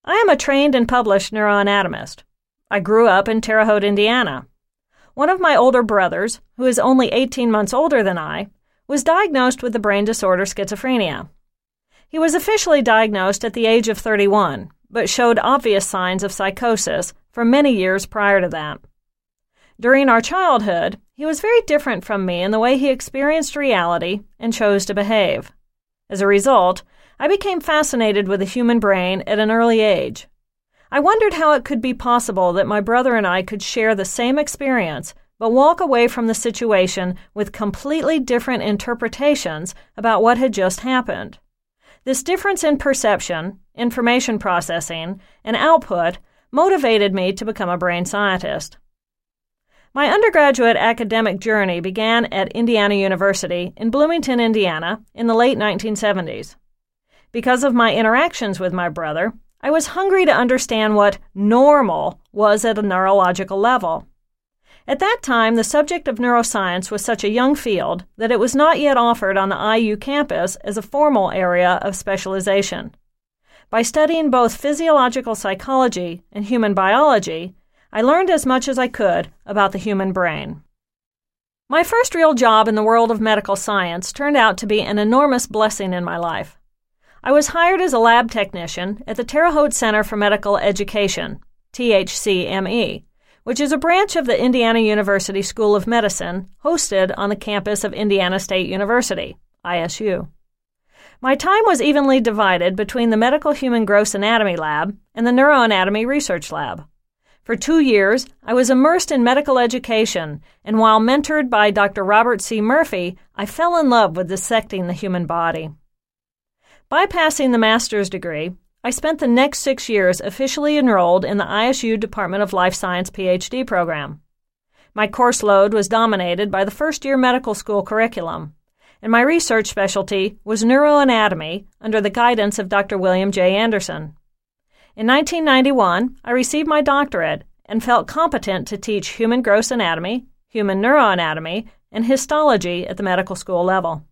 I am a trained and published neuroanatomist. I grew up in Terre Haute, Indiana. One of my older brothers, who is only 18 months older than I, was diagnosed with the brain disorder schizophrenia. He was officially diagnosed at the age of 31, but showed obvious signs of psychosis for many years prior to that. During our childhood, he was very different from me in the way he experienced reality and chose to behave. As a result, I became fascinated with the human brain at an early age. I wondered how it could be possible that my brother and I could share the same experience, but walk away from the situation with completely different interpretations about what had just happened. This difference in perception, information processing, and output motivated me to become a brain scientist. My undergraduate academic journey began at Indiana University in Bloomington, Indiana, in the late 1970s. Because of my interactions with my brother, I was hungry to understand what normal was at a neurological level. At that time, the subject of neuroscience was such a young field that it was not yet offered on the IU campus as a formal area of specialization. By studying both physiological psychology and human biology, I learned as much as I could about the human brain. My first real job in the world of medical science turned out to be an enormous blessing in my life. I was hired as a lab technician at the Terre Haute Center for Medical Education, THCME, which is a branch of the Indiana University School of Medicine hosted on the campus of Indiana State University, ISU. My time was evenly divided between the Medical Human Gross Anatomy Lab and the Neuroanatomy Research Lab. For 2 years, I was immersed in medical education, and while mentored by Dr. Robert C. Murphy, I fell in love with dissecting the human body. Bypassing the master's degree, I spent the next 6 years officially enrolled in the ISU Department of Life Science PhD program. My course load was dominated by the first-year medical school curriculum, and my research specialty was neuroanatomy under the guidance of Dr. William J. Anderson. In 1991, I received my doctorate and felt competent to teach human gross anatomy, human neuroanatomy, and histology at the medical school level.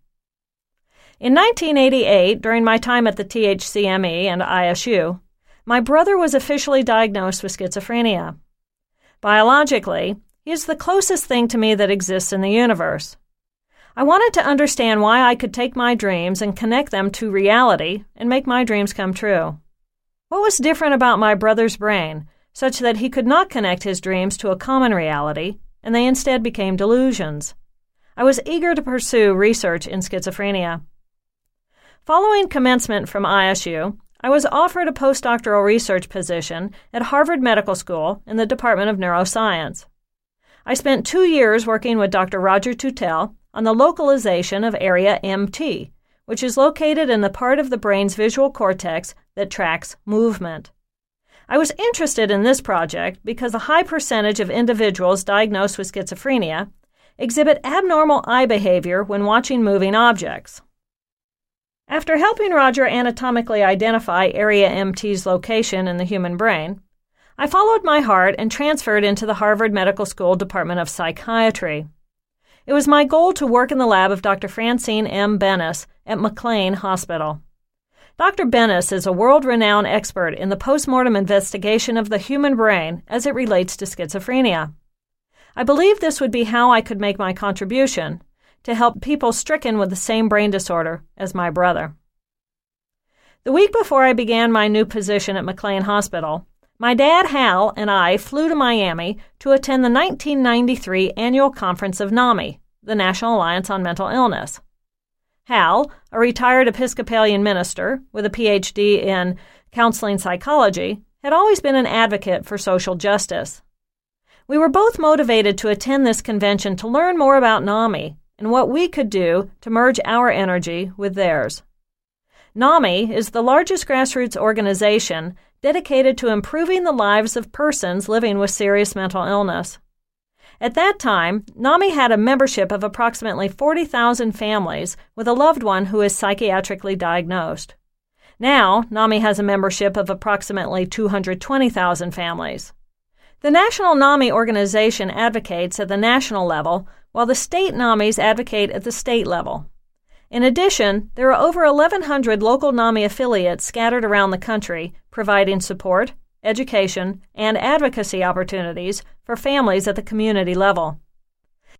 In 1988, during my time at the THCME and ISU, my brother was officially diagnosed with schizophrenia. Biologically, he is the closest thing to me that exists in the universe. I wanted to understand why I could take my dreams and connect them to reality and make my dreams come true. What was different about my brother's brain, such that he could not connect his dreams to a common reality, and they instead became delusions? I was eager to pursue research in schizophrenia. Following commencement from ISU, I was offered a postdoctoral research position at Harvard Medical School in the Department of Neuroscience. I spent 2 years working with Dr. Roger Tutel on the localization of area MT, which is located in the part of the brain's visual cortex that tracks movement. I was interested in this project because a high percentage of individuals diagnosed with schizophrenia exhibit abnormal eye behavior when watching moving objects. After helping Roger anatomically identify area MT's location in the human brain, I followed my heart and transferred into the Harvard Medical School Department of Psychiatry. It was my goal to work in the lab of Dr. Francine M. Bennis at McLean Hospital. Dr. Bennis is a world-renowned expert in the postmortem investigation of the human brain as it relates to schizophrenia. I believed this would be how I could make my contribution to help people stricken with the same brain disorder as my brother. The week before I began my new position at McLean Hospital, my dad, Hal, and I flew to Miami to attend the 1993 annual conference of NAMI, the National Alliance on Mental Illness. Hal, a retired Episcopalian minister with a Ph.D. in counseling psychology, had always been an advocate for social justice. We were both motivated to attend this convention to learn more about NAMI and what we could do to merge our energy with theirs. NAMI is the largest grassroots organization dedicated to improving the lives of persons living with serious mental illness. At that time, NAMI had a membership of approximately 40,000 families with a loved one who is psychiatrically diagnosed. Now, NAMI has a membership of approximately 220,000 families. The National NAMI organization advocates at the national level, while the state NAMIs advocate at the state level. In addition, there are over 1,100 local NAMI affiliates scattered around the country providing support, education, and advocacy opportunities for families at the community level.